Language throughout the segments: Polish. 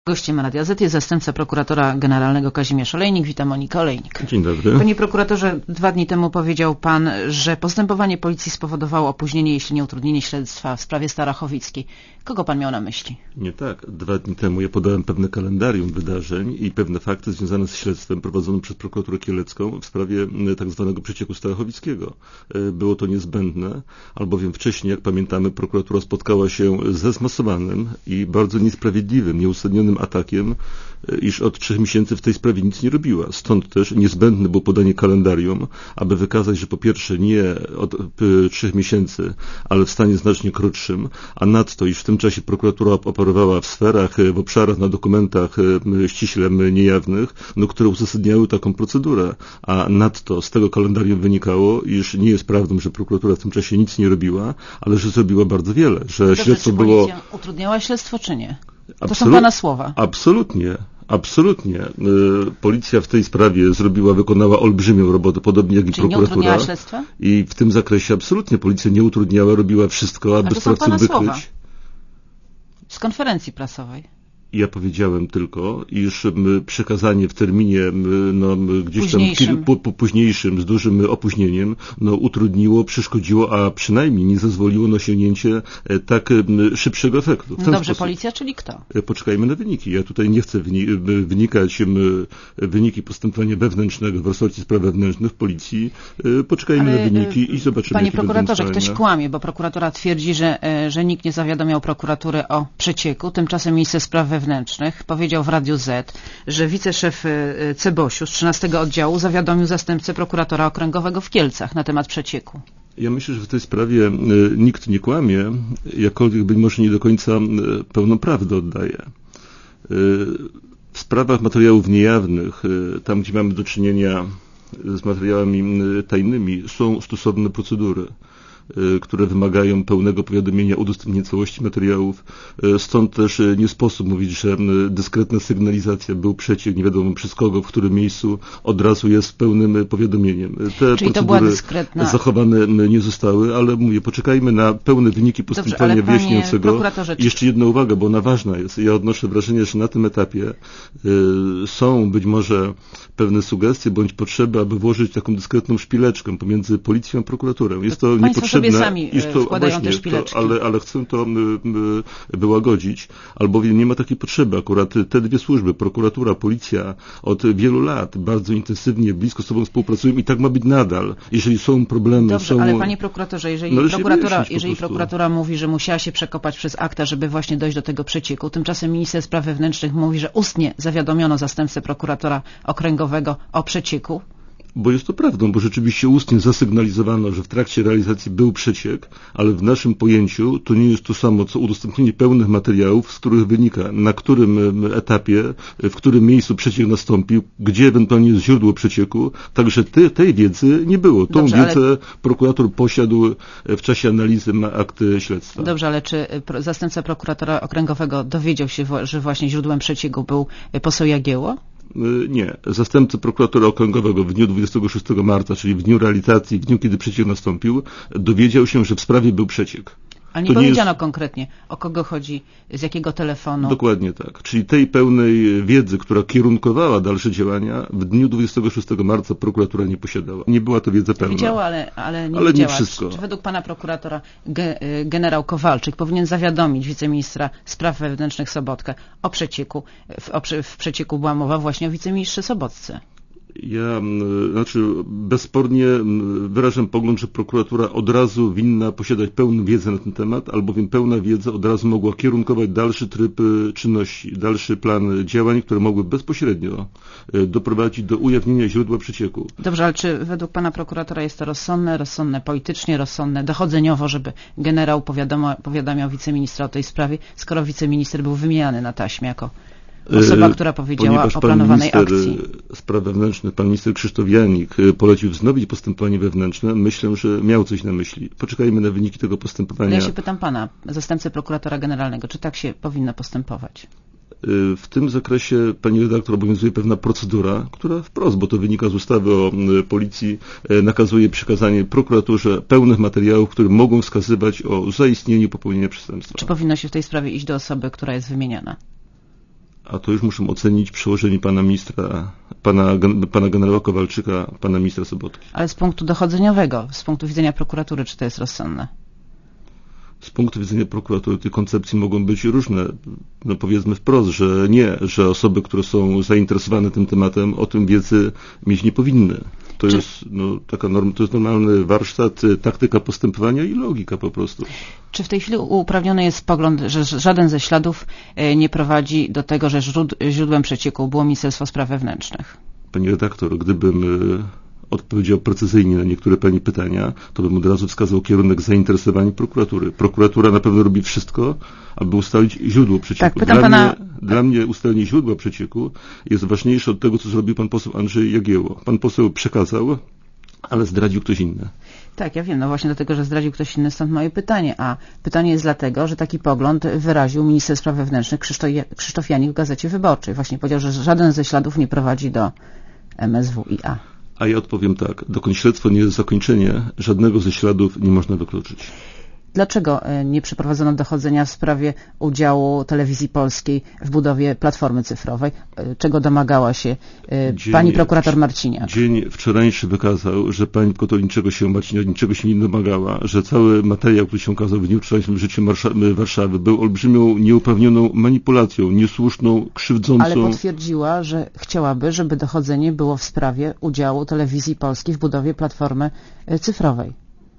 Gościem Radia Z jest zastępca prokuratora generalnego Kazimierz Olejnik. Witam, Monika Olejnik. Dzień dobry. Panie prokuratorze, 2 dni temu powiedział pan, że postępowanie policji spowodowało opóźnienie, jeśli nie utrudnienie śledztwa w sprawie Starachowickiej. Kogo pan miał na myśli? Nie tak. 2 dni temu ja podałem pewne kalendarium wydarzeń i pewne fakty związane z śledztwem prowadzonym przez prokuraturę kielecką w sprawie tak zwanego przecieku Starachowickiego. Było to niezbędne, albowiem wcześniej, jak pamiętamy, prokuratura spotkała się ze zmasowanym i bardzo niesprawiedliwym, nieuzasadnionym atakiem, iż od 3 miesięcy w tej sprawie nic nie robiła. Stąd też niezbędne było podanie kalendarium, aby wykazać, że po pierwsze nie od 3 miesięcy, ale w stanie znacznie krótszym, a nadto, iż w tym czasie prokuratura operowała w sferach, w obszarach, na dokumentach ściśle niejawnych, które uzasadniały taką procedurę. A nadto z tego kalendarium wynikało, iż nie jest prawdą, że prokuratura w tym czasie nic nie robiła, ale że zrobiła bardzo wiele, że dobrze, śledztwo czy było... policja utrudniała śledztwo, czy nie? To są pana słowa. Absolutnie. Policja w tej sprawie wykonała olbrzymią robotę, podobnie jak i prokuratura. Nie utrudniała śledztwa? I w tym zakresie absolutnie policja nie utrudniała, robiła wszystko, aby sprawców wykryć. Słowa. Z konferencji prasowej. Ja powiedziałem tylko, iż przekazanie w terminie gdzieś późniejszym. tam późniejszym, z dużym opóźnieniem, utrudniło, przeszkodziło, a przynajmniej nie zezwoliło na osiągnięcie tak szybszego efektu. No dobrze, policja, czyli kto? Poczekajmy na wyniki. Ja tutaj nie chcę wnikać w wyniki postępowania wewnętrznego w resorcie spraw wewnętrznych policji. Poczekajmy na wyniki i zobaczymy. Panie prokuratorze, ktoś kłamie, bo prokuratura twierdzi, że nikt nie zawiadomiał prokuratury o przecieku. Tymczasem minister spraw wewnętrznych powiedział w Radiu Z, że wiceszef Cebosiu z 13 oddziału zawiadomił zastępcę prokuratora okręgowego w Kielcach na temat przecieku. Ja myślę, że w tej sprawie nikt nie kłamie, jakkolwiek być może nie do końca pełną prawdę oddaje. W sprawach materiałów niejawnych, tam gdzie mamy do czynienia z materiałami tajnymi, są stosowne procedury, które wymagają pełnego powiadomienia, udostępnienia całości materiałów. Stąd też nie sposób mówić, że dyskretna sygnalizacja, był przeciek, nie wiadomo przez kogo, w którym miejscu, od razu jest pełnym powiadomieniem. Te Czyli to była dyskretna... zachowane nie zostały, ale mówię, poczekajmy na pełne wyniki postępowania wyjaśniającego. I jeszcze jedna uwaga, bo ona ważna jest. Ja odnoszę wrażenie, że na tym etapie są być może pewne sugestie bądź potrzeby, aby włożyć taką dyskretną szpileczkę pomiędzy policją a prokuraturą. Jest to niepotrzebne. Sami wkładają te szpileczki. Ale chcę to wyłagodzić, albowiem nie ma takiej potrzeby. Akurat te dwie służby, prokuratura, policja, od wielu lat bardzo intensywnie, blisko z sobą współpracują i tak ma być nadal. Jeżeli są problemy... Dobrze, ale panie prokuratorze, jeżeli prokuratura mówi, że musiała się przekopać przez akta, żeby właśnie dojść do tego przecieku, tymczasem minister spraw wewnętrznych mówi, że ustnie zawiadomiono zastępcę prokuratora okręgowego o przecieku. Bo jest to prawdą, bo rzeczywiście ustnie zasygnalizowano, że w trakcie realizacji był przeciek, ale w naszym pojęciu to nie jest to samo, co udostępnienie pełnych materiałów, z których wynika, na którym etapie, w którym miejscu przeciek nastąpił, gdzie ewentualnie jest źródło przecieku. Także tej wiedzy nie było. Tą wiedzę prokurator posiadł w czasie analizy akty śledztwa. Dobrze, ale czy zastępca prokuratora okręgowego dowiedział się, że właśnie źródłem przecieku był poseł Jagiełło? Nie. Zastępca prokuratora okręgowego w dniu 26 marca, czyli w dniu realizacji, w dniu, kiedy przeciek nastąpił, dowiedział się, że w sprawie był przeciek. Ale nie powiedziano konkretnie, o kogo chodzi, z jakiego telefonu. Dokładnie tak. Czyli tej pełnej wiedzy, która kierunkowała dalsze działania, w dniu 26 marca prokuratura nie posiadała. Nie była to wiedza pełna. Wiedziała, ale nie wiedziała. Nie wszystko. Czy według pana prokuratora generał Kowalczyk powinien zawiadomić wiceministra spraw wewnętrznych Sobotkę o przecieku? W przecieku była mowa właśnie o wiceministrze Sobotce. Ja bezspornie wyrażam pogląd, że prokuratura od razu winna posiadać pełną wiedzę na ten temat, albowiem pełna wiedza od razu mogła kierunkować dalszy tryb czynności, dalszy plan działań, które mogły bezpośrednio doprowadzić do ujawnienia źródła przecieku. Dobrze, ale czy według pana prokuratora jest to rozsądne politycznie, rozsądne dochodzeniowo, żeby generał powiadamiał wiceministra o tej sprawie, skoro wiceminister był wymieniany na taśmie jako osoba, która powiedziała o planowanej akcji. Ponieważ pan minister spraw wewnętrznych, pan minister Krzysztof Janik polecił wznowić postępowanie wewnętrzne, myślę, że miał coś na myśli. Poczekajmy na wyniki tego postępowania. Ja się pytam pana, zastępcę prokuratora generalnego, czy tak się powinno postępować? W tym zakresie, pani redaktor, obowiązuje pewna procedura, która wprost, bo to wynika z ustawy o policji, nakazuje przekazanie prokuraturze pełnych materiałów, które mogą wskazywać o zaistnieniu popełnienia przestępstwa. Czy powinno się w tej sprawie iść do osoby, która jest wymieniana? A to już muszę ocenić przełożenie pana ministra, pana generała Kowalczyka, pana ministra Sobotki. Ale z punktu dochodzeniowego, z punktu widzenia prokuratury, czy to jest rozsądne? Z punktu widzenia prokuratury tych koncepcji mogą być różne. No powiedzmy wprost, że nie, że osoby, które są zainteresowane tym tematem, o tym wiedzy mieć nie powinny. To jest taka to jest normalny warsztat, taktyka postępowania i logika po prostu. Czy w tej chwili uprawniony jest pogląd, że żaden ze śladów nie prowadzi do tego, że źródłem przecieku było Ministerstwo Spraw Wewnętrznych? Pani redaktor, gdybym odpowiedział precyzyjnie na niektóre pani pytania, to bym od razu wskazał kierunek zainteresowania prokuratury. Prokuratura na pewno robi wszystko, aby ustalić źródło przecieku. Tak, Dla mnie ustalenie źródła przecieku jest ważniejsze od tego, co zrobił pan poseł Andrzej Jagiełło. Pan poseł przekazał, ale zdradził ktoś inny. Tak, ja wiem, no właśnie dlatego, że zdradził ktoś inny, stąd moje pytanie. A pytanie jest dlatego, że taki pogląd wyraził minister spraw wewnętrznych Krzysztof Janik w Gazecie Wyborczej. Właśnie powiedział, że żaden ze śladów nie prowadzi do MSWiA. A ja odpowiem tak. Dokąd śledztwo nie jest zakończenie, żadnego ze śladów nie można wykluczyć. Dlaczego nie przeprowadzono dochodzenia w sprawie udziału Telewizji Polskiej w budowie platformy cyfrowej, czego domagała się pani prokurator Marciniak? Dzień wczorajszy wykazał, że pani prokurator niczego się nie domagała, że cały materiał, który się ukazał w dniu wczorajszym w życiu Warszawy, był olbrzymią, nieuprawnioną manipulacją, niesłuszną, krzywdzącą. Ale potwierdziła, że chciałaby, żeby dochodzenie było w sprawie udziału Telewizji Polskiej w budowie platformy cyfrowej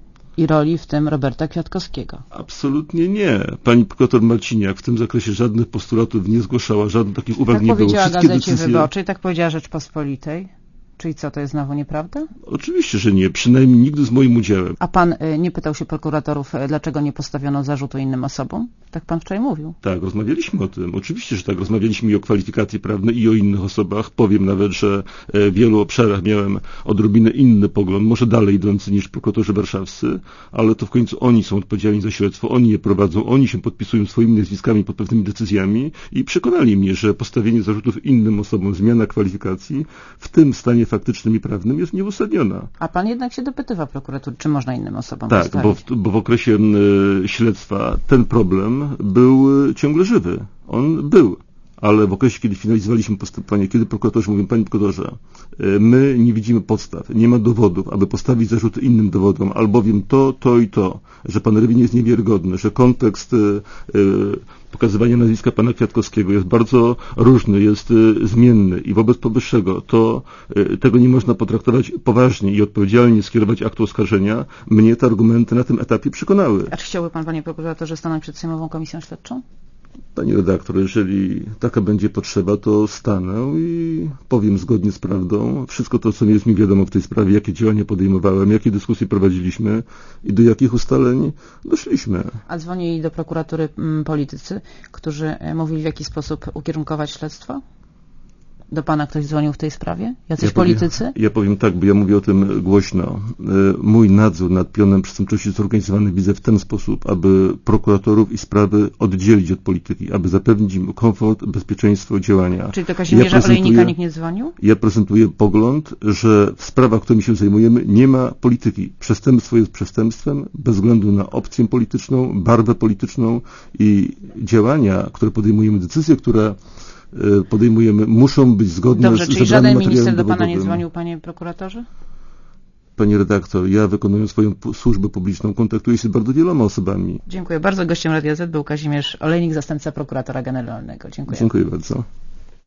i roli w tym Roberta Kwiatkowskiego. Absolutnie nie. Pani prokurator Marciniak w tym zakresie żadnych postulatów nie zgłaszała, żadnych takich uwag nie było. Tak powiedziała Gazecie Wyborczej, tak powiedziała Rzeczpospolitej. Czyli co, to jest znowu nieprawda? Oczywiście, że nie. Przynajmniej nigdy z moim udziałem. A pan nie pytał się prokuratorów, dlaczego nie postawiono zarzutu innym osobom? Tak pan wczoraj mówił. Tak, rozmawialiśmy o tym. Oczywiście, że tak. Rozmawialiśmy i o kwalifikacji prawnej, i o innych osobach. Powiem nawet, że w wielu obszarach miałem odrobinę inny pogląd, może dalej idący niż prokuratorzy warszawscy, ale to w końcu oni są odpowiedzialni za śledztwo, oni je prowadzą, oni się podpisują swoimi nazwiskami pod pewnymi decyzjami i przekonali mnie, że postawienie zarzutów innym osobom, zmiana kwalifikacji w tym stanie faktycznym i prawnym jest nieuzasadniona. A pan jednak się dopytywa prokuratury, czy można innym osobom tak, bo w okresie śledztwa ten problem był ciągle żywy. On był. Ale w okresie, kiedy finalizowaliśmy postępowanie, kiedy prokuratorzy mówią, panie prokuratorze, my nie widzimy podstaw, nie ma dowodów, aby postawić zarzuty innym dowodom, albowiem to i to, że pan Rywin jest niewiarygodny, że kontekst pokazywania nazwiska pana Kwiatkowskiego jest bardzo różny, jest zmienny i wobec powyższego tego nie można potraktować poważnie i odpowiedzialnie skierować aktu oskarżenia. Mnie te argumenty na tym etapie przekonały. A czy chciałby pan, panie prokuratorze, stanąć przed Sejmową Komisją Śledczą? Pani redaktor, jeżeli taka będzie potrzeba, to stanę i powiem zgodnie z prawdą wszystko to, co jest mi wiadomo w tej sprawie, jakie działania podejmowałem, jakie dyskusje prowadziliśmy i do jakich ustaleń doszliśmy. A dzwonili do prokuratury politycy, którzy mówili, w jaki sposób ukierunkować śledztwo? Do pana ktoś dzwonił w tej sprawie? Jacyś politycy? Ja powiem tak, bo ja mówię o tym głośno. Mój nadzór nad pionem przestępczości zorganizowany widzę w ten sposób, aby prokuratorów i sprawy oddzielić od polityki, aby zapewnić im komfort, bezpieczeństwo działania. Czyli do Kazimierza Olejnika nikt nie dzwonił? Ja prezentuję pogląd, że w sprawach, którymi się zajmujemy, nie ma polityki. Przestępstwo jest przestępstwem bez względu na opcję polityczną, barwę polityczną i działania, które podejmujemy, decyzje, które podejmujemy, muszą być zgodne z zebranym materiałem dowodowym. Dobrze, czyli żaden minister do pana nie dzwonił, panie prokuratorze? Pani redaktor, ja wykonując swoją służbę publiczną kontaktuję się z bardzo wieloma osobami. Dziękuję bardzo. Gościem Radia Z był Kazimierz Olejnik, zastępca prokuratora generalnego. Dziękuję. Dziękuję bardzo.